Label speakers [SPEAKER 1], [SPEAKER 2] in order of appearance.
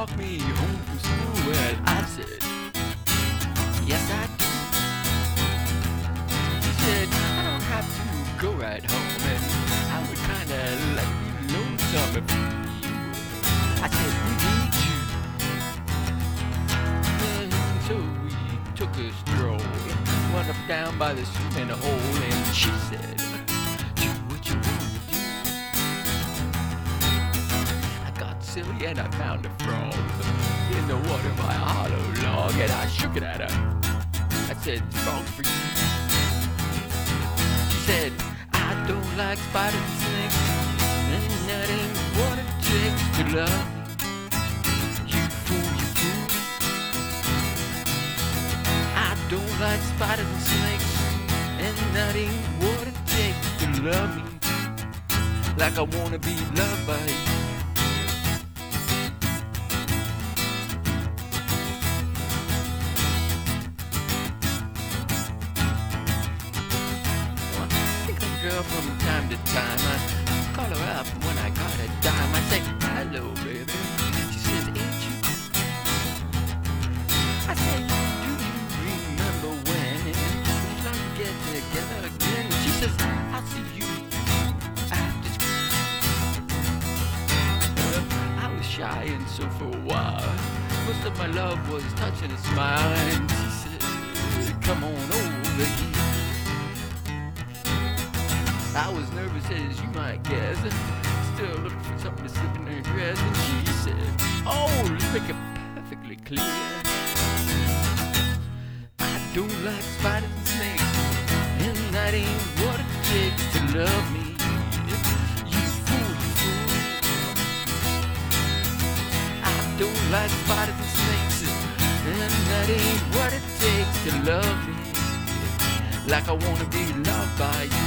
[SPEAKER 1] walk me home from school? Well, I said, yes, I do. He said, I don't have to go right home, and I would kinda like you lonesome if you would. I said, we need you. And so we took a stroll, went up down by the swimming hole, and she said, do what you want to do. I got silly and I found a frog in the water by a hollow log, and I shook it at her. I said, frog for you. She said, I don't like spiders and snakes, and that ain't what it takes to love me. You fool, you fool. I don't like spiders and snakes, and that ain't what it takes to love me like I wanna be loved by you. Girl, from time to time I call her up when I got a dime. I say, hello baby. She says, ain't you? I say, do you remember when we'd like to get together again? She says, I'll see you after school. I was shy and so for a while most of my love was touch and a smile, and she said, come on over here. I was nervous as you might guess, still looking for something to slip in her dress, and she said, oh, let's make it perfectly clear. I don't like spiders and snakes, and that ain't what it takes to love me. You fool, you fool. I don't like spiders and snakes, and that ain't what it takes to love me like I wanna be loved by you.